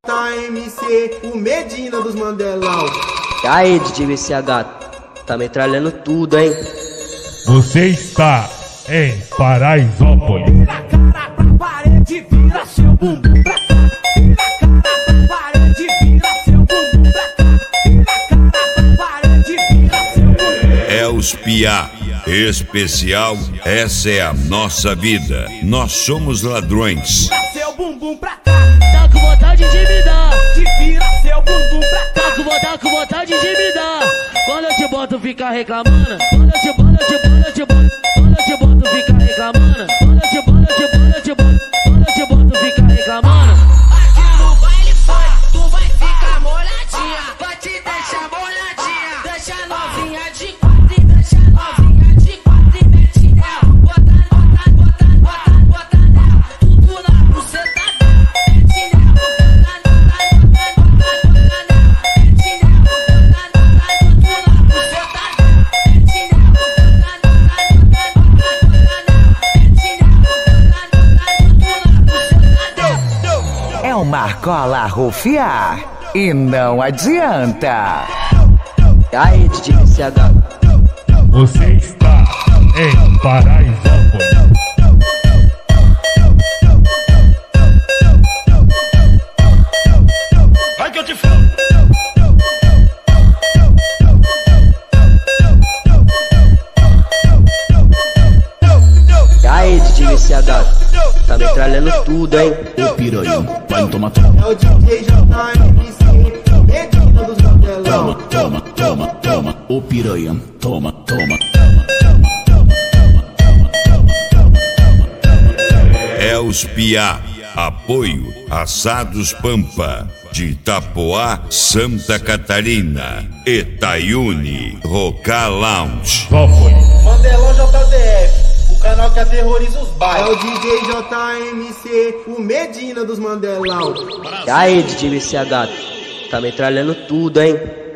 JMC, o Medina dos Mandelão. E aí, DJ VCH, tá metralhando tudo, hein? Você está em Paraisópolis. Vira a cara pra parede, vira seu bumbum pra cá. Vira a cara pra parede, vira seu bumbum pra cá. Vira a cara pra parede, vira seu bumbum. É os Piá. Especial, essa é a nossa vida. Nós somos ladrões. Vira seu bumbum pra cá. Tá com vontade de me dar. Vira seu bumbum pra cá. Tá com vontade de me dar. Quando eu te boto, fica reclamando. Quando eu te boto, fica reclamando. Quando eu te boto, fica reclamando. Aqui no baile foi, tu vai ficar molhadinha. Vai te deixar molhadinha. Deixa a novinha de quatro e deixa a novinha de quatro e mete nela. Bota nela. Tudo na buceta dela. Mete nela. É uma cola rufiar e não adianta. E aí, DJ VCH, Você está em Paraisópolis. Vai que eu te falo. e aí, DJ VCH, tá metralhando tudo, hein? Ô piranha, vai tomar É o DJ JMC, o Medina dos Mandelão. toma, ô piranha, toma. É os Piá. Apoio Assados Pampa. De Itapoá, Santa Catarina. Etaiune, Roca Lounge. Zópolis. Mandelão JDF, o canal que aterroriza os bairros. É o DJ JMC, o Medina dos Mandelão. E aí, DJ VCH, tá metralhando tudo, hein?